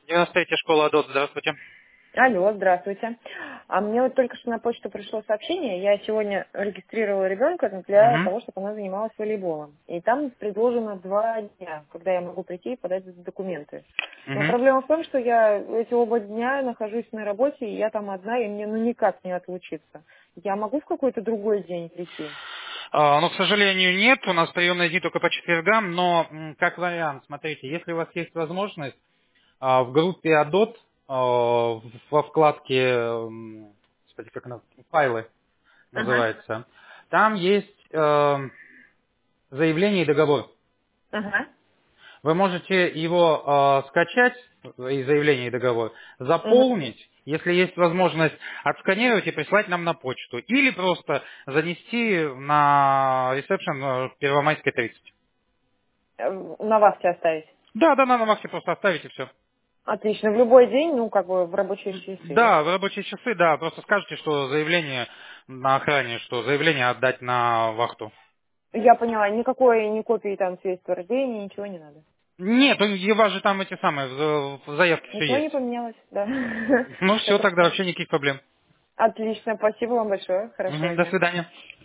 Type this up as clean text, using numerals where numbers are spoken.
93-я школа АДОТ, здравствуйте. Алло, здравствуйте. А мне вот только что на почту пришло сообщение. Я сегодня регистрировала ребенка для Угу. того, чтобы она занималась волейболом. И там предложено 2 дня, когда я могу прийти и подать документы. Но Угу. проблема в том, что я эти оба дня нахожусь на работе, и я там одна, и мне никак не отлучиться. Я могу в какой-то другой день прийти? Ну, к сожалению, нет. У нас приемные дни только по четвергам, но как вариант, смотрите, если у вас есть возможность, в группе АДОТ во вкладке, господи, как она, файлы Ага, называется, там есть заявление и договор. ага. Вы можете его скачать, и заявление и договор, Мгм. заполнить, если есть возможность, отсканировать и прислать нам на почту. Или просто занести на ресепшн Первомайской 30. На вахте оставить. Да, да, на вахте просто оставите все. Отлично. В любой день, ну, как бы в рабочие часы, да? Да, в рабочие часы, да, просто скажете, что заявление на охране, что заявление отдать на вахту. Я поняла, никакой ни копии там свидетельства о рождении, ничего не надо. Нет, у вас же там эти самые, в заявке все Ничего не есть. поменялось, да. Ну Все все, тогда правильно. вообще никаких проблем. Отлично, спасибо вам большое, хорошего Мгм, до дня. свидания.